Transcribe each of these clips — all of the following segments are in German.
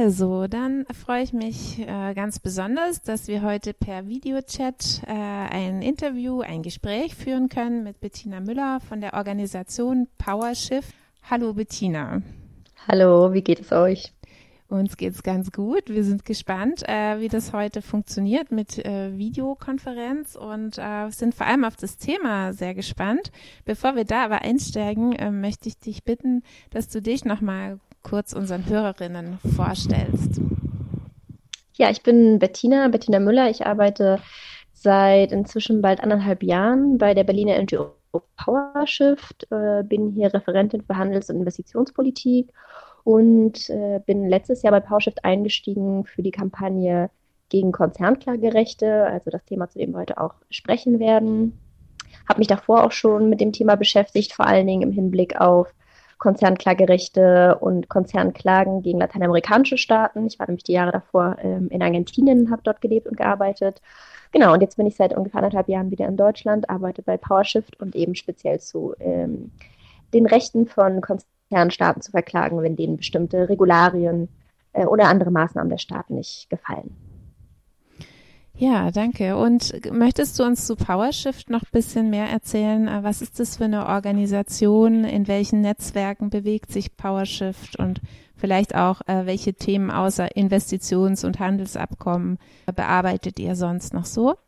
Also, dann freue ich mich ganz besonders, dass wir heute per Videochat ein Interview, ein Gespräch führen können mit Bettina Müller von der Organisation PowerShift. Hallo Bettina. Hallo, wie geht es euch? Uns geht's ganz gut. Wir sind gespannt, wie das heute funktioniert mit Videokonferenz und sind vor allem auf das Thema sehr gespannt. Bevor wir da aber einsteigen, möchte ich dich bitten, dass du dich nochmal kurz unseren Hörerinnen vorstellst. Ja, ich bin Bettina Müller. Ich arbeite seit inzwischen bald 1,5 Jahren bei der Berliner NGO PowerShift, bin hier Referentin für Handels- und Investitionspolitik und bin letztes Jahr bei PowerShift eingestiegen für die Kampagne gegen Konzernklagerechte, also das Thema, zu dem wir heute auch sprechen werden. Habe mich davor auch schon mit dem Thema beschäftigt, vor allen Dingen im Hinblick auf Konzernklagerechte und Konzernklagen gegen lateinamerikanische Staaten. Ich war nämlich die Jahre davor in Argentinien, habe dort gelebt und gearbeitet. Genau, und jetzt bin ich seit ungefähr 1,5 Jahren wieder in Deutschland, arbeite bei PowerShift und eben speziell zu den Rechten von Konzernstaaten zu verklagen, wenn denen bestimmte Regularien oder andere Maßnahmen der Staaten nicht gefallen. Ja, danke. Und möchtest du uns zu PowerShift noch ein bisschen mehr erzählen? Was ist das für eine Organisation? In welchen Netzwerken bewegt sich PowerShift? Und vielleicht auch, welche Themen außer Investitions- und Handelsabkommen bearbeitet ihr sonst noch so?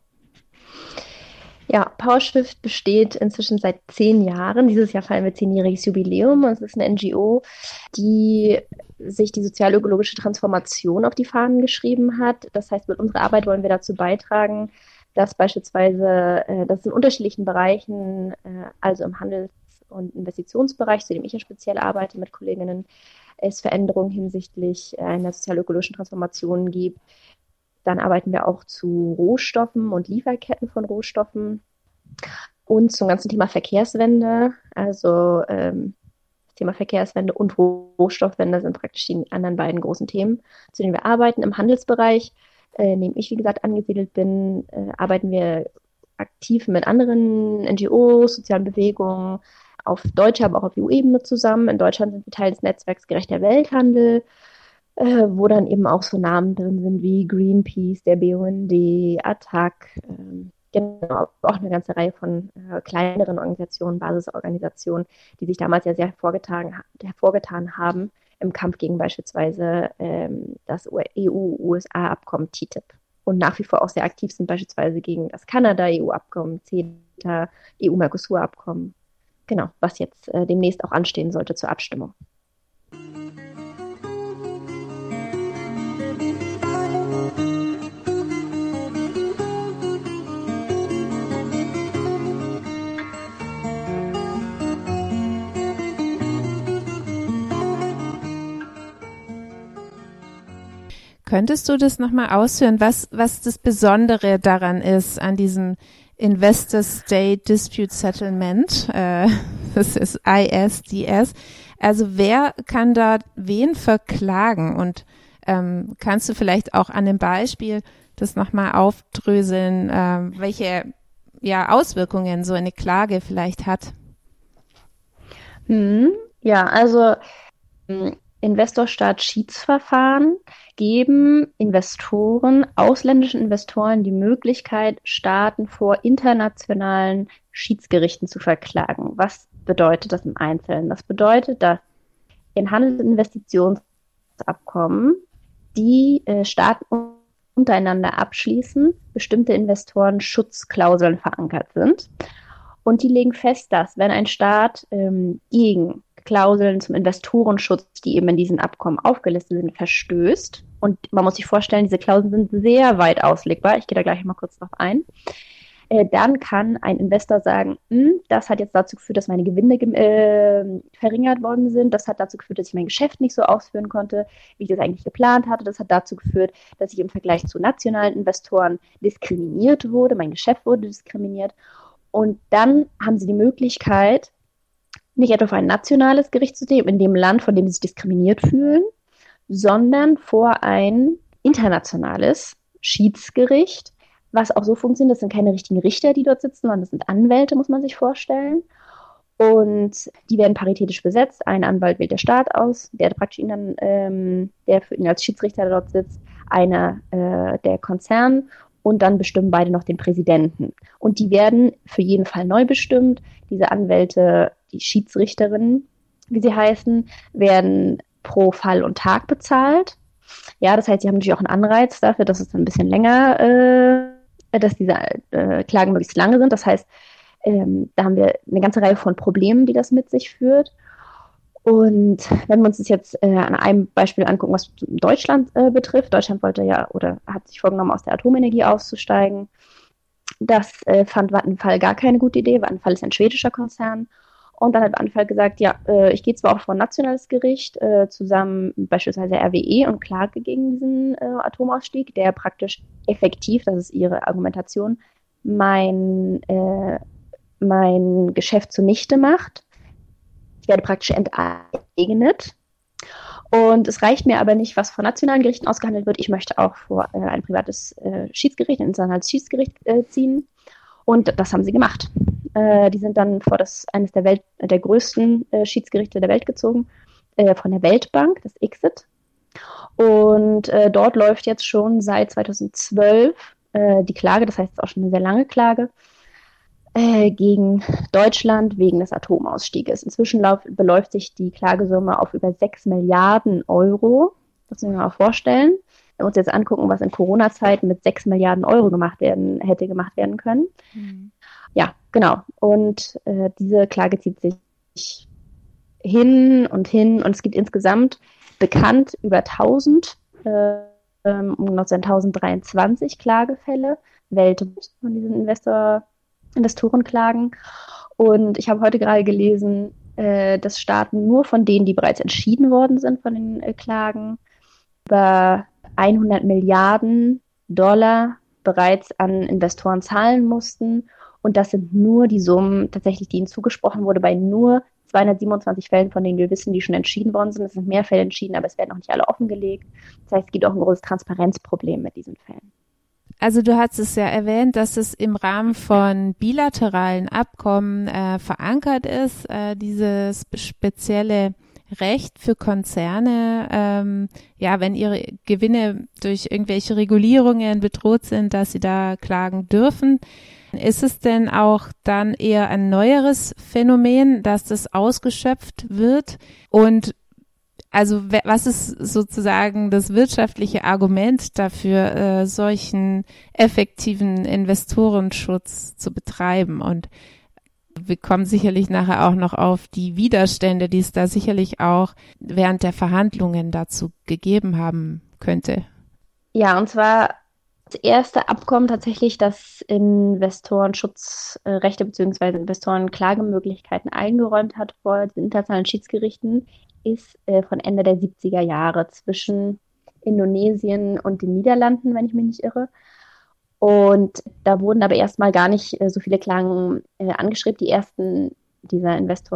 Ja, PowerShift besteht inzwischen seit 10 Jahren. Dieses Jahr feiern wir 10-jähriges Jubiläum. Es ist eine NGO, die sich die sozial-ökologische Transformation auf die Fahnen geschrieben hat. Das heißt, mit unserer Arbeit wollen wir dazu beitragen, dass beispielsweise, dass in unterschiedlichen Bereichen, also im Handels- und Investitionsbereich, zu dem ich ja speziell arbeite mit Kolleginnen, es Veränderungen hinsichtlich einer sozial-ökologischen Transformation gibt. Dann arbeiten wir auch zu Rohstoffen und Lieferketten von Rohstoffen und zum ganzen Thema Verkehrswende. Also das Thema Verkehrswende und Rohstoffwende sind praktisch die anderen beiden großen Themen, zu denen wir arbeiten. Im Handelsbereich, in dem ich, wie gesagt, angesiedelt bin, arbeiten wir aktiv mit anderen NGOs, sozialen Bewegungen auf deutscher, aber auch auf EU-Ebene zusammen. In Deutschland sind wir Teil des Netzwerks Gerechter Welthandel, wo dann eben auch so Namen drin sind wie Greenpeace, der BUND, ATTAC, genau, auch eine ganze Reihe von kleineren Organisationen, Basisorganisationen, die sich damals ja sehr hervorgetan haben im Kampf gegen beispielsweise das EU-USA-Abkommen TTIP. Und nach wie vor auch sehr aktiv sind beispielsweise gegen das Kanada-EU-Abkommen, CETA, EU-Mercosur-Abkommen. Genau, was jetzt demnächst auch anstehen sollte zur Abstimmung. Könntest du das nochmal ausführen, was das Besondere daran ist, an diesem Investor State Dispute Settlement, das ist ISDS. Also wer kann da wen verklagen? Und kannst du vielleicht auch an dem Beispiel das nochmal aufdröseln, welche Auswirkungen so eine Klage vielleicht hat? Ja, also Investor-Staat-Schiedsverfahren geben Investoren, ausländischen Investoren die Möglichkeit, Staaten vor internationalen Schiedsgerichten zu verklagen. Was bedeutet das im Einzelnen? Das bedeutet, dass in Handels- und Investitionsabkommen die Staaten untereinander abschließen, bestimmte Investoren Schutzklauseln verankert sind. Und die legen fest, dass wenn ein Staat gegen Klauseln zum Investorenschutz, die eben in diesen Abkommen aufgelistet sind, verstößt. Und man muss sich vorstellen, diese Klauseln sind sehr weit auslegbar. Ich gehe da gleich mal kurz drauf ein. Dann kann ein Investor sagen, das hat jetzt dazu geführt, dass meine Gewinne verringert worden sind. Das hat dazu geführt, dass ich mein Geschäft nicht so ausführen konnte, wie ich das eigentlich geplant hatte. Das hat dazu geführt, dass ich im Vergleich zu nationalen Investoren diskriminiert wurde. Mein Geschäft wurde diskriminiert. Und dann haben sie die Möglichkeit, nicht etwa vor ein nationales Gerichtssystem in dem Land, von dem sie sich diskriminiert fühlen, sondern vor ein internationales Schiedsgericht, was auch so funktioniert, das sind keine richtigen Richter, die dort sitzen, sondern das sind Anwälte, muss man sich vorstellen. Und die werden paritätisch besetzt. Ein Anwalt wählt der Staat aus, der praktisch ihn dann, der für ihn als Schiedsrichter dort sitzt, einer der Konzern und dann bestimmen beide noch den Präsidenten. Und die werden für jeden Fall neu bestimmt. Diese Anwälte, die Schiedsrichterinnen, wie sie heißen, werden pro Fall und Tag bezahlt. Ja, das heißt, sie haben natürlich auch einen Anreiz dafür, dass es dann ein bisschen länger, dass diese Klagen möglichst lange sind. Das heißt, da haben wir eine ganze Reihe von Problemen, die das mit sich führt. Und wenn wir uns das jetzt an einem Beispiel angucken, was Deutschland betrifft, Deutschland wollte ja oder hat sich vorgenommen, aus der Atomenergie auszusteigen. Das fand Vattenfall gar keine gute Idee. Vattenfall ist ein schwedischer Konzern. Und dann hat Vattenfall gesagt, ja, ich gehe zwar auch vor ein nationales Gericht, zusammen beispielsweise RWE und klage gegen diesen Atomausstieg, der praktisch effektiv, das ist ihre Argumentation, mein Geschäft zunichte macht. Ich werde praktisch enteignet. Und es reicht mir aber nicht, was vor nationalen Gerichten ausgehandelt wird. Ich möchte auch vor ein privates Schiedsgericht, ein internationales Schiedsgericht ziehen. Und das haben sie gemacht. Die sind dann vor eines der größten Schiedsgerichte der Welt gezogen, von der Weltbank, das ICSID. Und dort läuft jetzt schon seit 2012 die Klage, das heißt, es ist auch schon eine sehr lange Klage, gegen Deutschland wegen des Atomausstieges. Inzwischen beläuft sich die Klagesumme auf über 6 Milliarden Euro. Das müssen wir mal vorstellen. Wenn wir uns jetzt angucken, was in Corona-Zeiten mit 6 Milliarden Euro hätte gemacht werden können. Mhm. Ja, genau. Und diese Klage zieht sich hin und es gibt insgesamt bekannt über 1000, um 1023 Klagefälle weltweit von diesen Investorenklagen. Und ich habe heute gerade gelesen, dass Staaten nur von denen, die bereits entschieden worden sind von den Klagen, über 100 Milliarden Dollar bereits an Investoren zahlen mussten. Und das sind nur die Summen tatsächlich, die ihnen zugesprochen wurde, bei nur 227 Fällen, von denen wir wissen, die schon entschieden worden sind. Es sind mehr Fälle entschieden, aber es werden noch nicht alle offengelegt. Das heißt, es gibt auch ein großes Transparenzproblem mit diesen Fällen. Also du hast es ja erwähnt, dass es im Rahmen von bilateralen Abkommen verankert ist, dieses spezielle Recht für Konzerne, wenn ihre Gewinne durch irgendwelche Regulierungen bedroht sind, dass sie da klagen dürfen. Ist es denn auch dann eher ein neueres Phänomen, dass das ausgeschöpft wird? Und also was ist sozusagen das wirtschaftliche Argument dafür, solchen effektiven Investorenschutz zu betreiben? Und wir kommen sicherlich nachher auch noch auf die Widerstände, die es da sicherlich auch während der Verhandlungen dazu gegeben haben könnte. Ja, und zwar das erste Abkommen tatsächlich, das Investorenschutzrechte bzw. Investorenklagemöglichkeiten eingeräumt hat vor den internationalen Schiedsgerichten, ist von Ende der 70er Jahre zwischen Indonesien und den Niederlanden, wenn ich mich nicht irre. Und da wurden aber erstmal gar nicht so viele Klagen angeschrieben. Die ersten dieser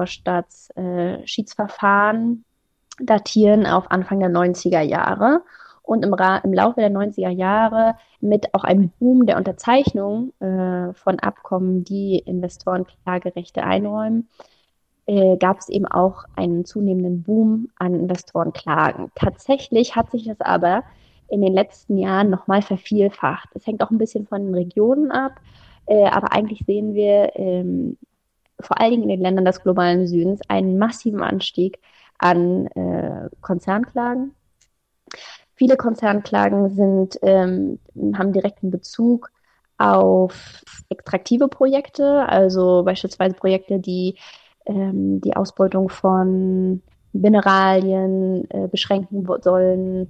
Investorstaatsschiedsverfahren datieren auf Anfang der 90er Jahre. Und im Laufe der 90er Jahre mit auch einem Boom der Unterzeichnung von Abkommen, die Investorenklagerechte einräumen, gab es eben auch einen zunehmenden Boom an Investorenklagen. Tatsächlich hat sich das aber in den letzten Jahren nochmal vervielfacht. Es hängt auch ein bisschen von den Regionen ab, aber eigentlich sehen wir vor allen Dingen in den Ländern des globalen Südens einen massiven Anstieg an Konzernklagen. Viele Konzernklagen haben direkten Bezug auf extraktive Projekte, also beispielsweise Projekte, die die Ausbeutung von Mineralien beschränken sollen,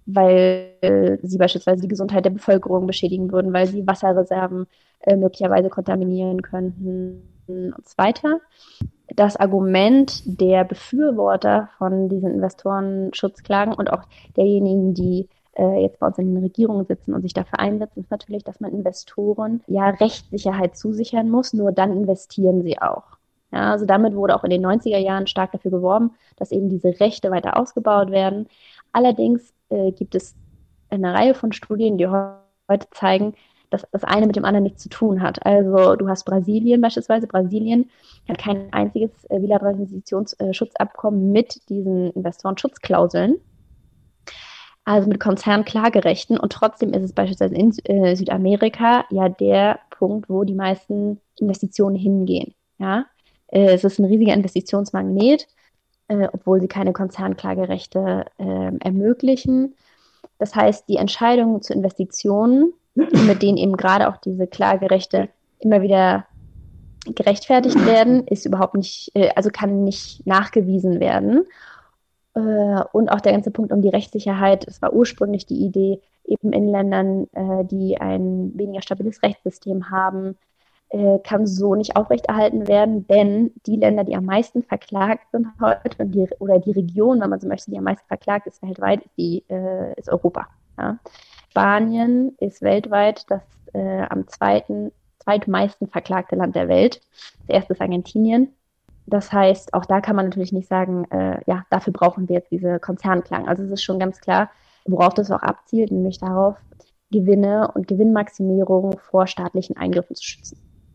weil sie beispielsweise die Gesundheit der Bevölkerung beschädigen würden, weil sie Wasserreserven möglicherweise kontaminieren könnten und so weiter. Das Argument der Befürworter von diesen Investorenschutzklagen und auch derjenigen, die jetzt bei uns in den Regierungen sitzen und sich dafür einsetzen, ist natürlich, dass man Investoren ja Rechtssicherheit zusichern muss, nur dann investieren sie auch. Ja, also damit wurde auch in den 90er Jahren stark dafür geworben, dass eben diese Rechte weiter ausgebaut werden. Allerdings gibt es eine Reihe von Studien, die heute zeigen, dass das eine mit dem anderen nichts zu tun hat. Also du hast Brasilien beispielsweise. Brasilien hat kein einziges bilaterales Investitionsschutzabkommen mit diesen Investorenschutzklauseln, also mit Konzernklagerechten. Und trotzdem ist es beispielsweise in Südamerika ja der Punkt, wo die meisten Investitionen hingehen. Ja? Es ist ein riesiger Investitionsmagnet, obwohl sie keine Konzernklagerechte ermöglichen. Das heißt, die Entscheidungen zu Investitionen, mit denen eben gerade auch diese Klagerechte immer wieder gerechtfertigt werden, ist überhaupt nicht, also kann nicht nachgewiesen werden. Und auch der ganze Punkt um die Rechtssicherheit, es war ursprünglich die Idee, eben in Ländern, die ein weniger stabiles Rechtssystem haben, kann so nicht aufrechterhalten werden, denn die Länder, die am meisten verklagt sind heute, oder die Region, wenn man so möchte, die am meisten verklagt ist weltweit, ist Europa. Ja. Spanien ist weltweit das am zweitmeisten verklagte Land der Welt. Das erste ist Argentinien. Das heißt, auch da kann man natürlich nicht sagen, ja, dafür brauchen wir jetzt diese Konzernklagen. Also es ist schon ganz klar, worauf das auch abzielt, nämlich darauf, Gewinne und Gewinnmaximierung vor staatlichen Eingriffen zu schützen.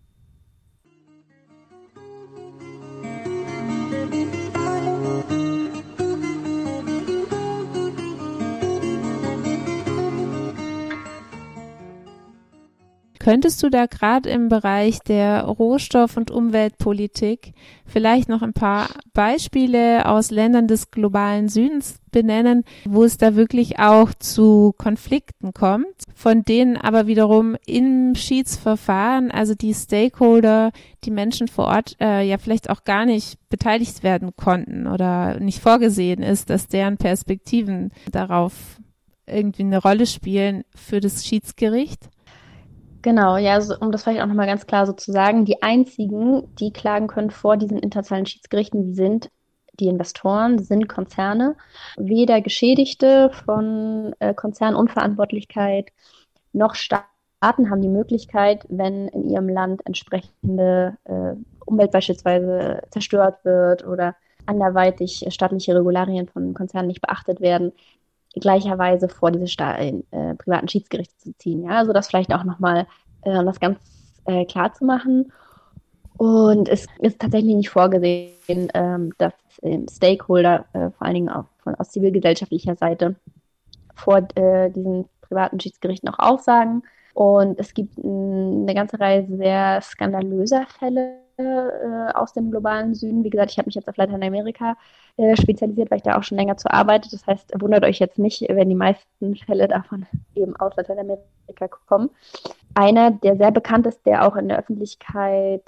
Könntest du da gerade im Bereich der Rohstoff- und Umweltpolitik vielleicht noch ein paar Beispiele aus Ländern des globalen Südens benennen, wo es da wirklich auch zu Konflikten kommt, von denen aber wiederum im Schiedsverfahren, also die Stakeholder, die Menschen vor Ort ja vielleicht auch gar nicht beteiligt werden konnten oder nicht vorgesehen ist, dass deren Perspektiven darauf irgendwie eine Rolle spielen für das Schiedsgericht? Genau, ja, also, um das vielleicht auch nochmal ganz klar so zu sagen, die einzigen, die klagen können vor diesen internationalen Schiedsgerichten, sind die Investoren, sind Konzerne. Weder Geschädigte von Konzernunverantwortlichkeit noch Staaten haben die Möglichkeit, wenn in ihrem Land entsprechende Umwelt beispielsweise zerstört wird oder anderweitig staatliche Regularien von Konzernen nicht beachtet werden, gleicherweise vor diese privaten Schiedsgerichte zu ziehen. Ja, also das vielleicht auch nochmal das ganz klar zu machen. Und es ist tatsächlich nicht vorgesehen, dass Stakeholder, vor allen Dingen auch aus zivilgesellschaftlicher Seite, vor diesen privaten Schiedsgerichten auch aussagen. Und es gibt eine ganze Reihe sehr skandalöser Fälle aus dem globalen Süden. Wie gesagt, ich habe mich jetzt auf Lateinamerika spezialisiert, weil ich da auch schon länger zu arbeite. Das heißt, wundert euch jetzt nicht, wenn die meisten Fälle davon eben aus Lateinamerika kommen. Einer, der sehr bekannt ist, der auch in der Öffentlichkeit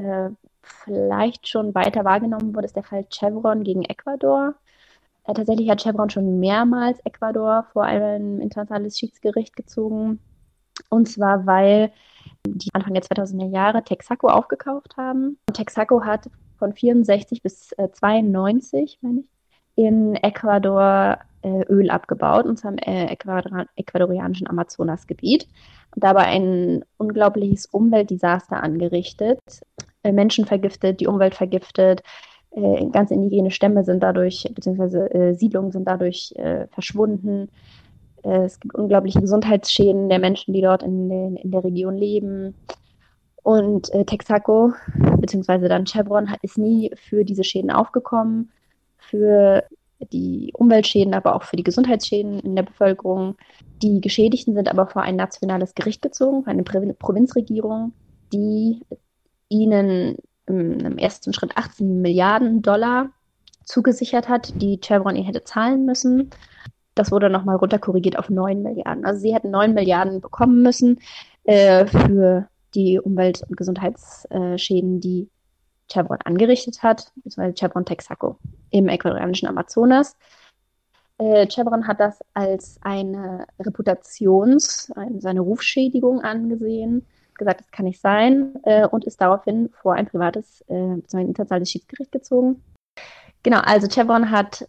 vielleicht schon weiter wahrgenommen wurde, ist der Fall Chevron gegen Ecuador. Tatsächlich hat Chevron schon mehrmals Ecuador vor ein internationales Schiedsgericht gezogen. Und zwar, weil die Anfang der 2000er Jahre Texaco aufgekauft haben. Und Texaco hat von 64 bis 92, meine ich, in Ecuador Öl abgebaut, und zwar im ecuadorianischen Amazonasgebiet. Und dabei ein unglaubliches Umweltdesaster angerichtet, Menschen vergiftet, die Umwelt vergiftet, ganz indigene Stämme sind dadurch, beziehungsweise Siedlungen sind dadurch verschwunden. Es gibt unglaubliche Gesundheitsschäden der Menschen, die dort in der Region leben. Und Texaco, beziehungsweise dann Chevron, ist nie für diese Schäden aufgekommen, für die Umweltschäden, aber auch für die Gesundheitsschäden in der Bevölkerung. Die Geschädigten sind aber vor ein nationales Gericht gezogen, eine Provinzregierung, die ihnen im ersten Schritt 18 Milliarden Dollar zugesichert hat, die Chevron ihnen hätte zahlen müssen. Das wurde nochmal runterkorrigiert auf 9 Milliarden. Also sie hätten 9 Milliarden bekommen müssen für die Umwelt- und Gesundheitsschäden, die Chevron angerichtet hat, beziehungsweise Chevron Texaco im ecuadorianischen Amazonas. Chevron hat das als eine seine Rufschädigung angesehen, gesagt, das kann nicht sein, und ist daraufhin vor ein privates, beziehungsweise ein internationales Schiedsgericht gezogen. Genau, also Chevron hat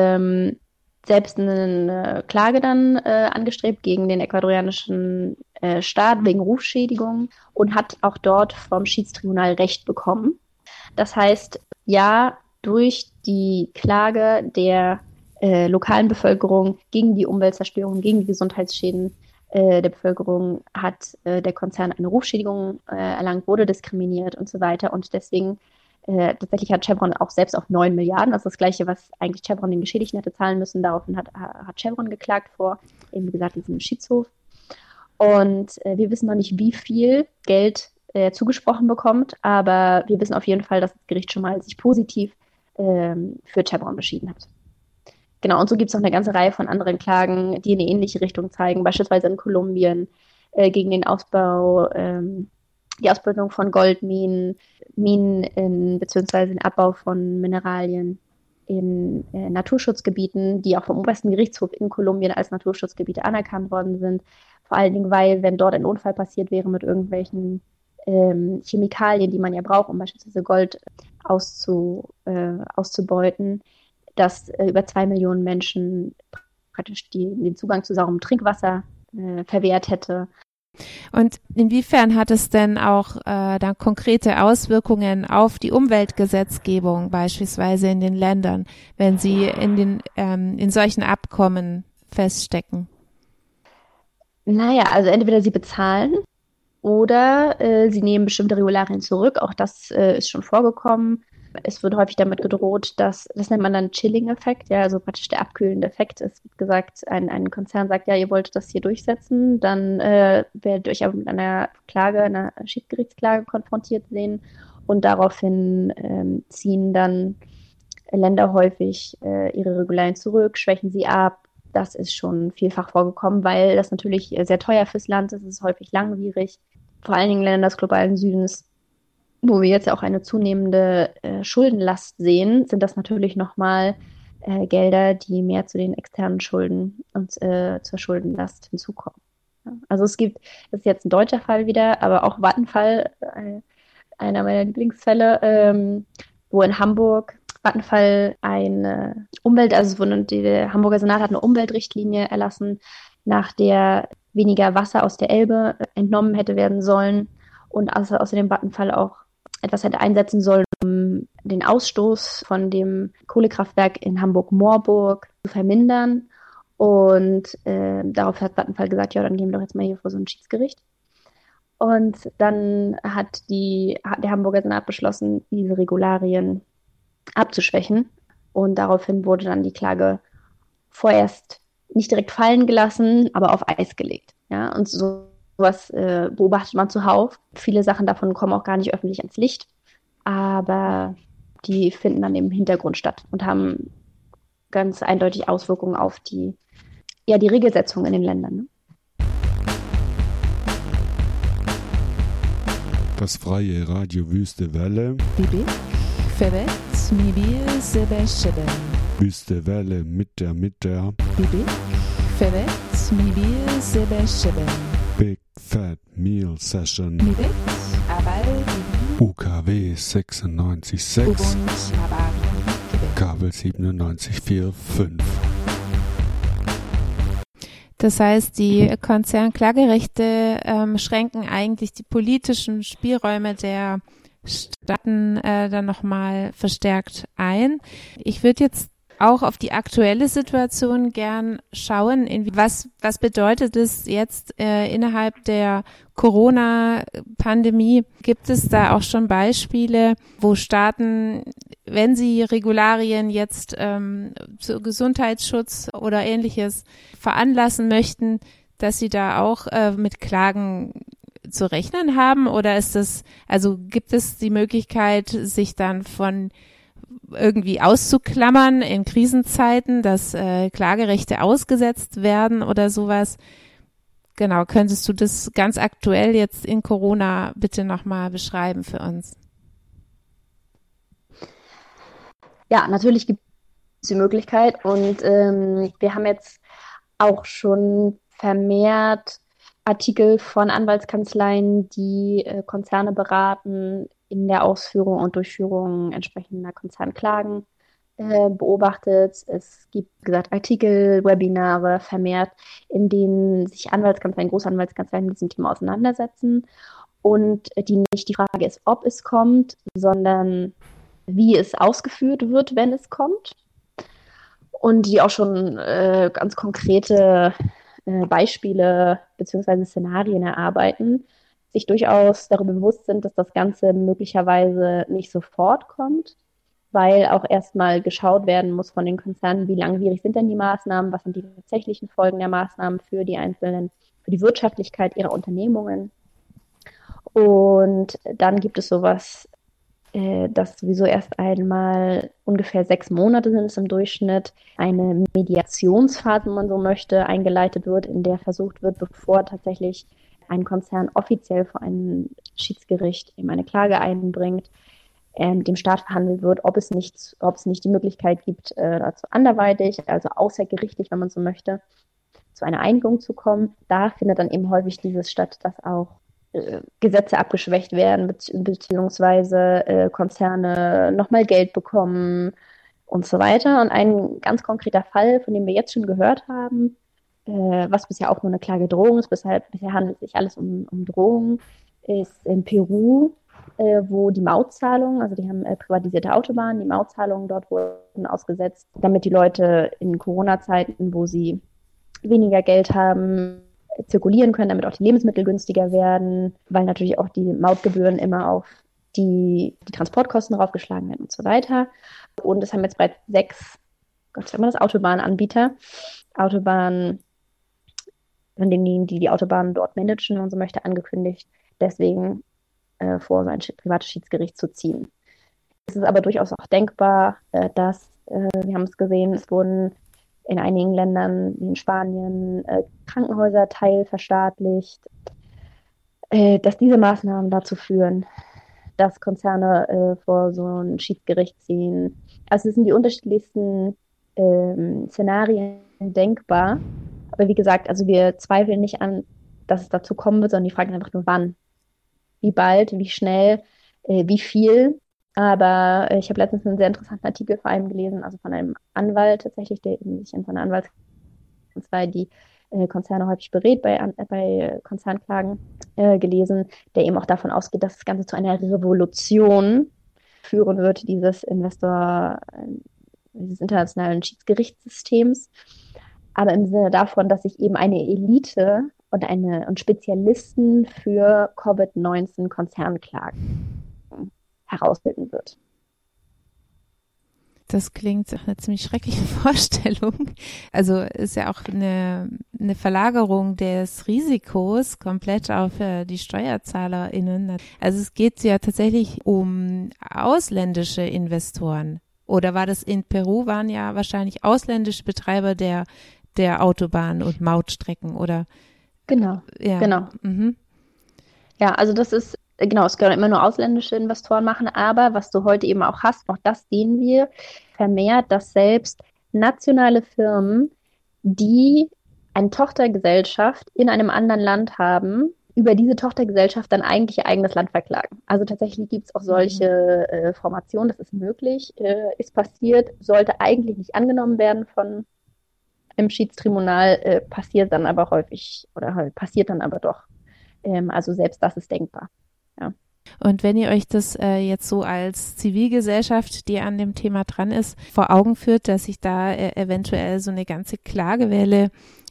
selbst eine Klage dann angestrebt gegen den ecuadorianischen Staat wegen Rufschädigung und hat auch dort vom Schiedstribunal Recht bekommen. Das heißt, ja, durch die Klage der lokalen Bevölkerung gegen die Umweltzerstörung, gegen die Gesundheitsschäden, der Bevölkerung hat der Konzern eine Rufschädigung erlangt, wurde diskriminiert und so weiter. Und deswegen tatsächlich hat Chevron auch selbst auf 9 Milliarden, also das Gleiche, was eigentlich Chevron den Geschädigten hätte zahlen müssen, daraufhin hat Chevron geklagt vor, eben wie gesagt, diesem Schiedshof. Und wir wissen noch nicht, wie viel Geld zugesprochen bekommt, aber wir wissen auf jeden Fall, dass das Gericht schon mal sich positiv für Chevron beschieden hat. Genau, und so gibt es noch eine ganze Reihe von anderen Klagen, die in eine ähnliche Richtung zeigen, beispielsweise in Kolumbien gegen den Ausbau, die Ausbildung von Goldminen, beziehungsweise den Abbau von Mineralien in Naturschutzgebieten, die auch vom obersten Gerichtshof in Kolumbien als Naturschutzgebiete anerkannt worden sind. Vor allen Dingen, weil, wenn dort ein Unfall passiert wäre mit irgendwelchen Chemikalien, die man ja braucht, um beispielsweise Gold auszubeuten, dass über 2 Millionen Menschen praktisch den Zugang zu saurem Trinkwasser verwehrt hätte. Und inwiefern hat es denn auch dann konkrete Auswirkungen auf die Umweltgesetzgebung beispielsweise in den Ländern, wenn sie in solchen Abkommen feststecken? Naja, also entweder sie bezahlen oder sie nehmen bestimmte Regularien zurück. Auch das ist schon vorgekommen. Es wird häufig damit gedroht, das nennt man dann Chilling-Effekt, ja, also praktisch der abkühlende Effekt. Es wird gesagt, ein Konzern sagt, ja, ihr wolltet das hier durchsetzen, dann werdet ihr euch aber mit einer Klage, einer Schiedsgerichtsklage konfrontiert sehen und daraufhin ziehen dann Länder häufig ihre Regularien zurück, schwächen sie ab. Das ist schon vielfach vorgekommen, weil das natürlich sehr teuer fürs Land ist, es ist häufig langwierig. Vor allen Dingen Länder des globalen Südens, wo wir jetzt ja auch eine zunehmende Schuldenlast sehen, sind das natürlich nochmal Gelder, die mehr zu den externen Schulden und zur Schuldenlast hinzukommen. Ja, also das ist jetzt ein deutscher Fall wieder, aber auch Vattenfall, einer meiner Lieblingsfälle, wo in Hamburg Vattenfall eine der Hamburger Senat hat eine Umweltrichtlinie erlassen, nach der weniger Wasser aus der Elbe entnommen hätte werden sollen und außerdem Vattenfall auch etwas hätte einsetzen sollen, um den Ausstoß von dem Kohlekraftwerk in Hamburg-Moorburg zu vermindern. Und darauf hat Vattenfall gesagt, ja, dann gehen wir doch jetzt mal hier vor so ein Schiedsgericht. Und dann hat der Hamburger Senat beschlossen, diese Regularien abzuschwächen. Und daraufhin wurde dann die Klage vorerst nicht direkt fallen gelassen, aber auf Eis gelegt. Ja, und sowas beobachtet man zuhauf. Viele Sachen davon kommen auch gar nicht öffentlich ans Licht, aber die finden dann im Hintergrund statt und haben ganz eindeutig Auswirkungen auf die Regelsetzung in den Ländern. Ne? Das freie Radio Wüste Welle. Bibi, Fevet, Mibil, Sebe, Shebe. Wüste Welle mit der. Bibi, Fevet, Mibil, Sebe, Shebe. Big Fat Meal Session. Mibit, Abal, UKW 96.6. Ubund, Abari, Kabel 97.4.5. Das heißt, die Konzernklagerechte schränken eigentlich die politischen Spielräume der Staaten dann nochmal verstärkt ein. Ich würde jetzt auch auf die aktuelle Situation gern schauen, was bedeutet es jetzt innerhalb der Corona-Pandemie? Gibt es da auch schon Beispiele, wo Staaten, wenn sie Regularien jetzt zu Gesundheitsschutz oder Ähnliches veranlassen möchten, dass sie da auch mit Klagen zu rechnen haben? Oder gibt es die Möglichkeit, sich dann von irgendwie auszuklammern in Krisenzeiten, dass Klagerechte ausgesetzt werden oder sowas? Genau, könntest du das ganz aktuell jetzt in Corona bitte nochmal beschreiben für uns? Ja, natürlich gibt es die Möglichkeit und wir haben jetzt auch schon vermehrt Artikel von Anwaltskanzleien, die Konzerne beraten in der Ausführung und Durchführung entsprechender Konzernklagen beobachtet. Es gibt, wie gesagt, Artikel, Webinare vermehrt, in denen sich Anwaltskanzleien, Großanwaltskanzleien mit diesem Thema auseinandersetzen und nicht die Frage ist, ob es kommt, sondern wie es ausgeführt wird, wenn es kommt. Und die auch schon ganz konkrete Beispiele bzw. Szenarien erarbeiten, sich durchaus darüber bewusst sind, dass das Ganze möglicherweise nicht sofort kommt, weil auch erstmal geschaut werden muss von den Konzernen, wie langwierig sind denn die Maßnahmen, was sind die tatsächlichen Folgen der Maßnahmen für die einzelnen, für die Wirtschaftlichkeit ihrer Unternehmungen. Und dann gibt es sowas, dass sowieso erst einmal ungefähr 6 Monate sind es im Durchschnitt, eine Mediationsphase, wenn man so möchte, eingeleitet wird, in der versucht wird, bevor tatsächlich ein Konzern offiziell vor ein Schiedsgericht eben eine Klage einbringt, mit dem Staat verhandelt wird, ob es nicht die Möglichkeit gibt, dazu anderweitig, also außergerichtlich, wenn man so möchte, zu einer Einigung zu kommen. Da findet dann eben häufig dieses statt, dass auch Gesetze abgeschwächt werden, beziehungsweise Konzerne nochmal Geld bekommen und so weiter. Und ein ganz konkreter Fall, von dem wir jetzt schon gehört haben, was bisher auch nur eine Klagedrohung ist, bisher handelt sich alles um Drohungen, ist in Peru, wo die Mautzahlungen, also die haben privatisierte Autobahnen, die Mautzahlungen dort wurden ausgesetzt, damit die Leute in Corona-Zeiten, wo sie weniger Geld haben, zirkulieren können, damit auch die Lebensmittel günstiger werden, weil natürlich auch die Mautgebühren immer auf die Transportkosten draufgeschlagen werden und so weiter. Und es haben jetzt bereits 6, Autobahnanbieter, von denen die Autobahnen dort managen und so möchte, angekündigt, deswegen vor so ein privates Schiedsgericht zu ziehen. Es ist aber durchaus auch denkbar, dass, wir haben es gesehen, es wurden in einigen Ländern, wie in Spanien, Krankenhäuser teilverstaatlicht, dass diese Maßnahmen dazu führen, dass Konzerne vor so ein Schiedsgericht ziehen. Also es sind die unterschiedlichsten Szenarien denkbar. Aber wie gesagt, also wir zweifeln nicht an, dass es dazu kommen wird, sondern die Frage ist einfach nur, wann. Wie bald, wie schnell, wie viel. Aber ich habe letztens einen sehr interessanten Artikel vor allem gelesen, also von einem Anwalt tatsächlich, der eben sich in seiner Anwaltskanzlei die Konzerne häufig berät bei Konzernklagen, gelesen, der eben auch davon ausgeht, dass das Ganze zu einer Revolution führen wird, dieses internationalen Schiedsgerichtssystems. Aber im Sinne davon, dass sich eben eine Elite und Spezialisten für Covid-19-Konzernklagen herausbilden wird. Das klingt nach einer ziemlich schrecklichen Vorstellung. Also ist ja auch eine Verlagerung des Risikos komplett auf die SteuerzahlerInnen. Also es geht ja tatsächlich um ausländische Investoren. Oder war das in Peru, waren ja wahrscheinlich ausländische Betreiber der Autobahn und Mautstrecken, oder? Genau, ja. Genau. Mhm. Ja, also das ist, genau, es können immer nur ausländische Investoren machen, aber was du heute eben auch hast, auch das sehen wir vermehrt, dass selbst nationale Firmen, die eine Tochtergesellschaft in einem anderen Land haben, über diese Tochtergesellschaft dann eigentlich ihr eigenes Land verklagen. Also tatsächlich gibt es auch solche Formationen, das ist möglich, ist passiert, sollte eigentlich nicht angenommen werden von im Schiedstribunal, passiert dann aber häufig oder halt passiert dann aber doch. Also selbst das ist denkbar. Ja. Und wenn ihr euch das jetzt so als Zivilgesellschaft, die an dem Thema dran ist, vor Augen führt, dass sich da eventuell so eine ganze Klagewelle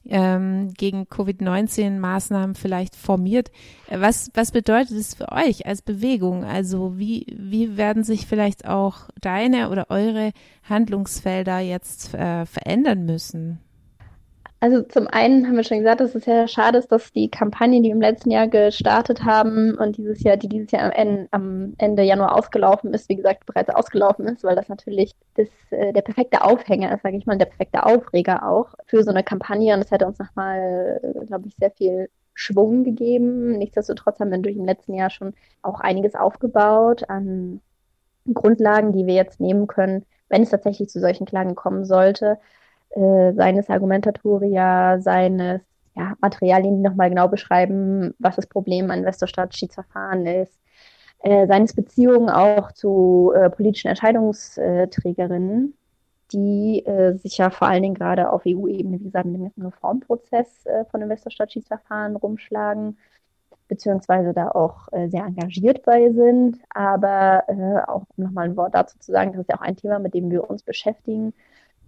gegen Covid-19-Maßnahmen vielleicht formiert, was bedeutet es für euch als Bewegung? Also wie werden sich vielleicht auch deine oder eure Handlungsfelder jetzt verändern müssen? Also zum einen haben wir schon gesagt, dass es ja schade ist, dass die Kampagne, die wir im letzten Jahr gestartet haben und die dieses Jahr am Ende Januar ausgelaufen ist, wie gesagt, bereits ausgelaufen ist, weil das natürlich der perfekte Aufhänger ist, sage ich mal, der perfekte Aufreger auch für so eine Kampagne. Und das hätte uns nochmal, glaube ich, sehr viel Schwung gegeben. Nichtsdestotrotz haben wir durch im letzten Jahr schon auch einiges aufgebaut an Grundlagen, die wir jetzt nehmen können, wenn es tatsächlich zu solchen Klagen kommen sollte. Seines Argumentatoria, seines Materialien, die nochmal genau beschreiben, was das Problem an Investor-Staat-Schiedsverfahren ist, seines Beziehungen auch zu politischen Entscheidungsträgerinnen, die sich ja vor allen Dingen gerade auf EU-Ebene, wie gesagt, mit dem Reformprozess von Investor-Staat-Schiedsverfahren rumschlagen, beziehungsweise da auch sehr engagiert bei sind. Aber auch nochmal ein Wort dazu zu sagen, das ist ja auch ein Thema, mit dem wir uns beschäftigen.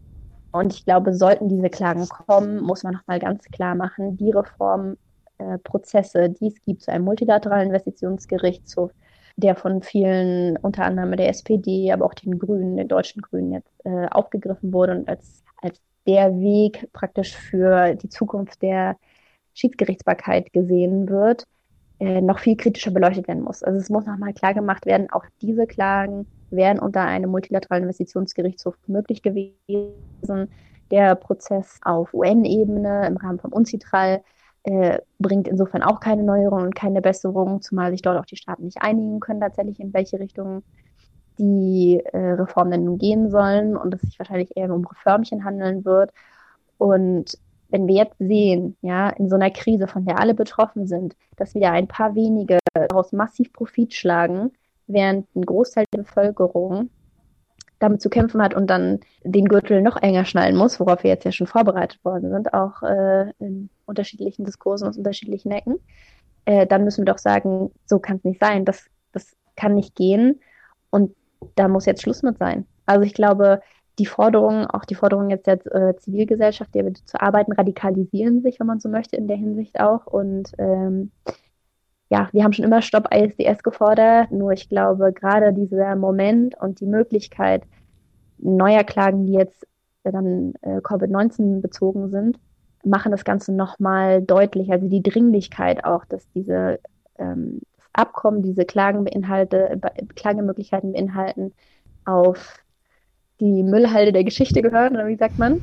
Und ich glaube, sollten diese Klagen kommen, muss man nochmal ganz klar machen, die Reformprozesse, die es gibt zu einem multilateralen Investitionsgerichtshof, der von vielen, unter anderem der SPD, aber auch den Grünen, den deutschen Grünen jetzt aufgegriffen wurde und als der Weg praktisch für die Zukunft der Schiedsgerichtsbarkeit gesehen wird, noch viel kritischer beleuchtet werden muss. Also es muss nochmal klar gemacht werden, auch diese Klagen wären unter einem multilateralen Investitionsgerichtshof möglich gewesen. Der Prozess auf UN-Ebene im Rahmen vom UNCITRAL bringt insofern auch keine Neuerung und keine Besserung, zumal sich dort auch die Staaten nicht einigen können tatsächlich, in welche Richtung die Reformen denn nun gehen sollen und es sich wahrscheinlich eher um Reformchen handeln wird. Und wenn wir jetzt sehen, ja, in so einer Krise, von der alle betroffen sind, dass wieder ein paar wenige daraus massiv Profit schlagen, während ein Großteil der Bevölkerung damit zu kämpfen hat und dann den Gürtel noch enger schnallen muss, worauf wir jetzt ja schon vorbereitet worden sind, auch in unterschiedlichen Diskursen aus unterschiedlichen Ecken, dann müssen wir doch sagen, so kann es nicht sein, das kann nicht gehen und da muss jetzt Schluss mit sein. Also ich glaube, die Forderungen jetzt der Zivilgesellschaft, der zu arbeiten, radikalisieren sich, wenn man so möchte, in der Hinsicht auch. Und wir haben schon immer Stopp ISDS gefordert, nur ich glaube, gerade dieser Moment und die Möglichkeit neuer Klagen, die jetzt dann Covid-19 bezogen sind, machen das Ganze nochmal deutlich. Also die Dringlichkeit auch, dass das Abkommen diese Klagemöglichkeiten beinhalten, auf die Müllhalde der Geschichte gehören, oder wie sagt man?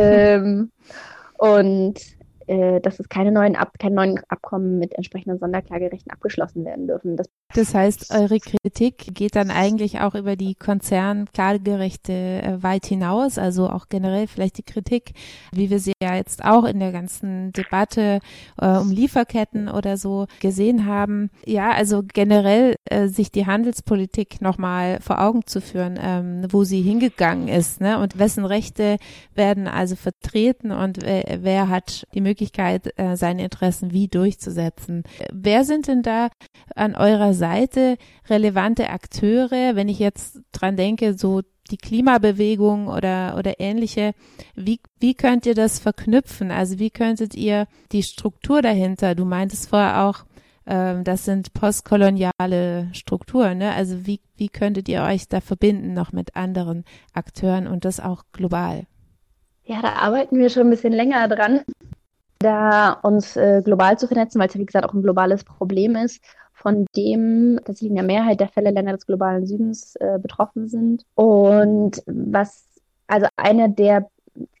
Und dass es keine neuen Abkommen mit entsprechenden Sonderklagerechten abgeschlossen werden dürfen. Das heißt, eure Kritik geht dann eigentlich auch über die Konzernklagerechte weit hinaus, also auch generell vielleicht die Kritik, wie wir sie ja jetzt auch in der ganzen Debatte um Lieferketten oder so gesehen haben. Ja, also generell sich die Handelspolitik nochmal vor Augen zu führen, wo sie hingegangen ist, ne? Und wessen Rechte werden also vertreten und wer hat die Möglichkeit, seine Interessen wie durchzusetzen. Wer sind denn da an eurer Seite relevante Akteure, wenn ich jetzt dran denke, so die Klimabewegung oder ähnliche, wie könnt ihr das verknüpfen? Also wie könntet ihr die Struktur dahinter, du meintest vorher auch, das sind postkoloniale Strukturen, ne? Also wie könntet ihr euch da verbinden noch mit anderen Akteuren und das auch global? Ja, da arbeiten wir schon ein bisschen länger dran, da uns global zu vernetzen, weil es ja wie gesagt auch ein globales Problem ist, von dem tatsächlich in der Mehrheit der Fälle Länder des globalen Südens betroffen sind. Und einer der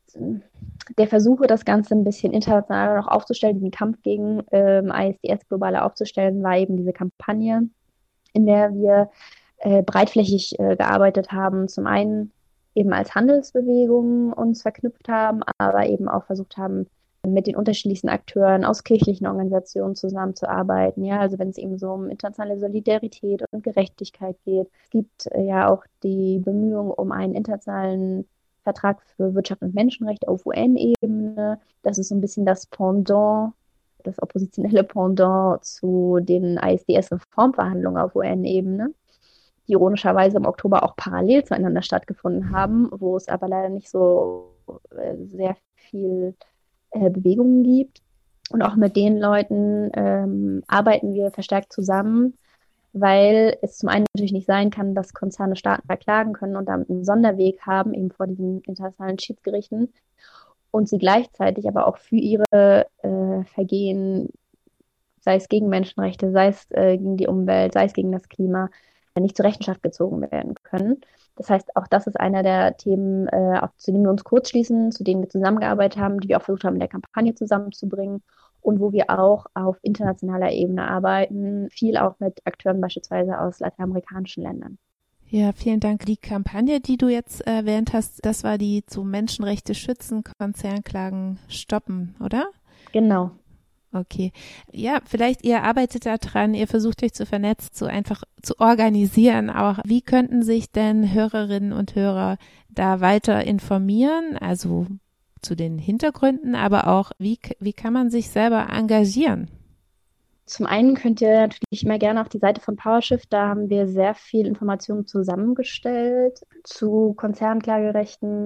Versuche, das Ganze ein bisschen international noch aufzustellen, diesen Kampf gegen ISDS globaler aufzustellen, war eben diese Kampagne, in der wir breitflächig gearbeitet haben. Zum einen eben als Handelsbewegung uns verknüpft haben, aber eben auch versucht haben, mit den unterschiedlichsten Akteuren aus kirchlichen Organisationen zusammenzuarbeiten. Ja, also wenn es eben so um internationale Solidarität und Gerechtigkeit geht. Es gibt ja auch die Bemühungen um einen internationalen Vertrag für Wirtschaft und Menschenrechte auf UN-Ebene. Das ist so ein bisschen das Pendant, das oppositionelle Pendant zu den ISDS-Reformverhandlungen auf UN-Ebene, die ironischerweise im Oktober auch parallel zueinander stattgefunden haben, wo es aber leider nicht so sehr viel Bewegungen gibt. Und auch mit den Leuten arbeiten wir verstärkt zusammen, weil es zum einen natürlich nicht sein kann, dass Konzerne Staaten verklagen können und damit einen Sonderweg haben, eben vor diesen internationalen Schiedsgerichten, und sie gleichzeitig aber auch für ihre Vergehen, sei es gegen Menschenrechte, sei es gegen die Umwelt, sei es gegen das Klima, nicht zur Rechenschaft gezogen werden können. Das heißt, auch das ist einer der Themen, zu denen wir uns kurz schließen, zu denen wir zusammengearbeitet haben, die wir auch versucht haben, in der Kampagne zusammenzubringen und wo wir auch auf internationaler Ebene arbeiten, viel auch mit Akteuren beispielsweise aus lateinamerikanischen Ländern. Ja, vielen Dank. Die Kampagne, die du jetzt erwähnt hast, das war die zu Menschenrechte schützen, Konzernklagen stoppen, oder? Genau. Okay. Ja, vielleicht ihr arbeitet da dran, ihr versucht euch zu vernetzen, so einfach zu organisieren auch. Wie könnten sich denn Hörerinnen und Hörer da weiter informieren? Also zu den Hintergründen, aber auch, wie kann man sich selber engagieren? Zum einen könnt ihr natürlich immer gerne auf die Seite von PowerShift, da haben wir sehr viel Informationen zusammengestellt zu Konzernklagerechten,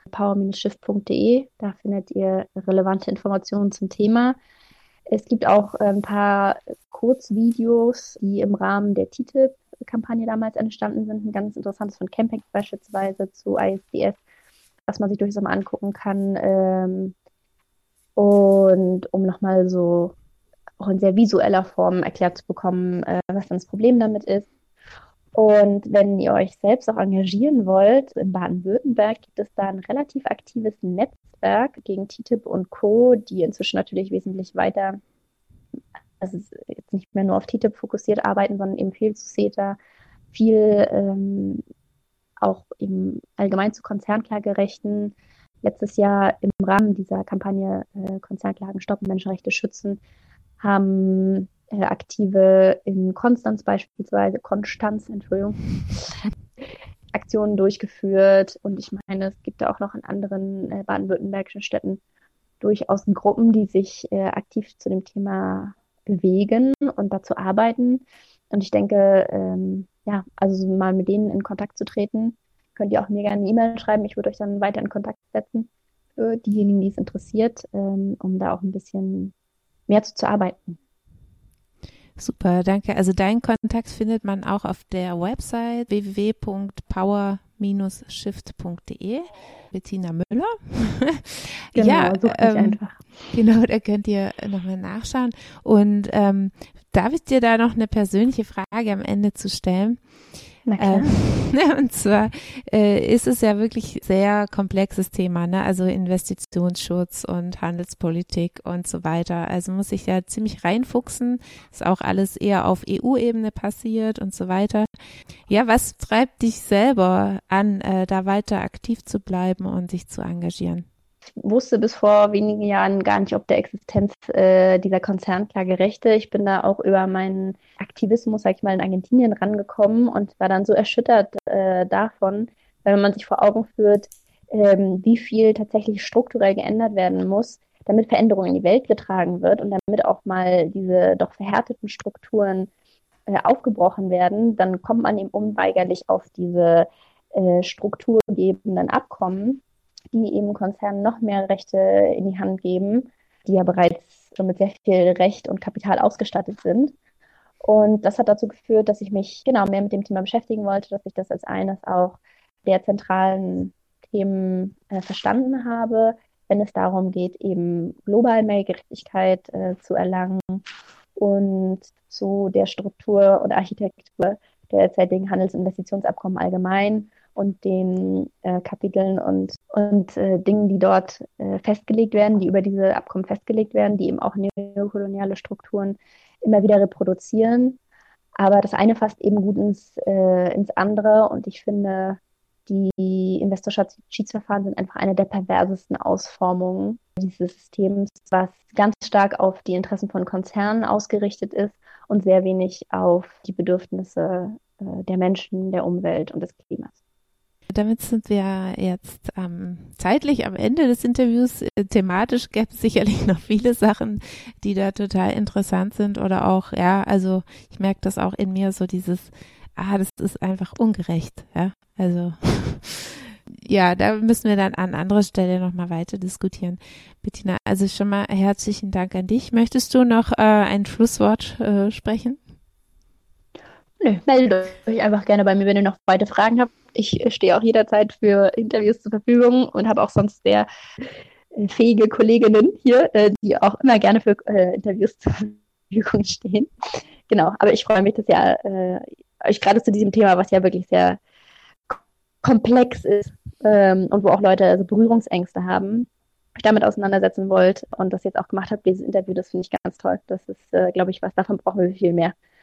power-shift.de. Da findet ihr relevante Informationen zum Thema. Es gibt auch ein paar Kurzvideos, die im Rahmen der TTIP-Kampagne damals entstanden sind. Ein ganz interessantes von Campact beispielsweise zu ISDS, was man sich durchaus mal angucken kann. Und um nochmal so auch in sehr visueller Form erklärt zu bekommen, was dann das Problem damit ist. Und wenn ihr euch selbst auch engagieren wollt, in Baden-Württemberg gibt es da ein relativ aktives Netzwerk gegen TTIP und Co., die inzwischen natürlich wesentlich weiter, also jetzt nicht mehr nur auf TTIP fokussiert arbeiten, sondern eben viel zu CETA, viel auch eben allgemein zu Konzernklagerechten. Letztes Jahr im Rahmen dieser Kampagne Konzernklagen stoppen, Menschenrechte schützen, haben Aktive in Konstanz, Aktionen durchgeführt. Und ich meine, es gibt da auch noch in anderen baden-württembergischen Städten durchaus Gruppen, die sich aktiv zu dem Thema bewegen und dazu arbeiten. Und ich denke, also mal mit denen in Kontakt zu treten, könnt ihr auch mir gerne eine E-Mail schreiben. Ich würde euch dann weiter in Kontakt setzen für diejenigen, die es interessiert, um da auch ein bisschen mehr zu arbeiten. Super, danke. Also deinen Kontakt findet man auch auf der Website www.power-shift.de. Bettina Müller. Genau, ja, sucht mich einfach. Genau, da könnt ihr nochmal nachschauen. Und darf ich dir da noch eine persönliche Frage am Ende zu stellen? Na klar. Und zwar ist es ja wirklich sehr komplexes Thema, ne? Also Investitionsschutz und Handelspolitik und so weiter. Also muss ich ja ziemlich reinfuchsen. Ist auch alles eher auf EU-Ebene passiert und so weiter. Ja, was treibt dich selber an, da weiter aktiv zu bleiben und sich zu engagieren? Ich wusste bis vor wenigen Jahren gar nicht ob der Existenz dieser Konzernklagerechte. Ich bin da auch über meinen Aktivismus, sag ich mal, in Argentinien rangekommen und war dann so erschüttert davon, wenn man sich vor Augen führt, wie viel tatsächlich strukturell geändert werden muss, damit Veränderung in die Welt getragen wird und damit auch mal diese doch verhärteten Strukturen aufgebrochen werden, dann kommt man eben unweigerlich auf diese strukturgebenden Abkommen, die eben Konzernen noch mehr Rechte in die Hand geben, die ja bereits schon mit sehr viel Recht und Kapital ausgestattet sind. Und das hat dazu geführt, dass ich mich mehr mit dem Thema beschäftigen wollte, dass ich das als eines auch der zentralen Themen verstanden habe, wenn es darum geht, eben global mehr Gerechtigkeit zu erlangen und zu der Struktur und Architektur der derzeitigen Handelsinvestitionsabkommen allgemein und den Kapiteln und Dingen, die dort festgelegt werden, die über diese Abkommen festgelegt werden, die eben auch neokoloniale Strukturen immer wieder reproduzieren. Aber das eine fasst eben gut ins andere und ich finde, die Investorschaftsschiedsverfahren sind einfach eine der perversesten Ausformungen dieses Systems, was ganz stark auf die Interessen von Konzernen ausgerichtet ist und sehr wenig auf die Bedürfnisse der Menschen, der Umwelt und des Klimas. Damit sind wir jetzt zeitlich am Ende des Interviews. Thematisch gäbe es sicherlich noch viele Sachen, die da total interessant sind oder auch, also ich merke das auch in mir, so dieses, das ist einfach ungerecht, also da müssen wir dann an anderer Stelle nochmal weiter diskutieren. Bettina, also schon mal herzlichen Dank an dich. Möchtest du noch ein Schlusswort sprechen? Nö, meldet euch einfach gerne bei mir, wenn ihr noch weitere Fragen habt. Ich stehe auch jederzeit für Interviews zur Verfügung und habe auch sonst sehr fähige Kolleginnen hier, die auch immer gerne für Interviews zur Verfügung stehen. Genau, aber ich freue mich, dass euch gerade zu diesem Thema, was ja wirklich sehr komplex ist und wo auch Leute also Berührungsängste haben, euch damit auseinandersetzen wollt und das jetzt auch gemacht habt, dieses Interview, das finde ich ganz toll. Das ist, glaube ich, was, davon brauchen wir viel mehr.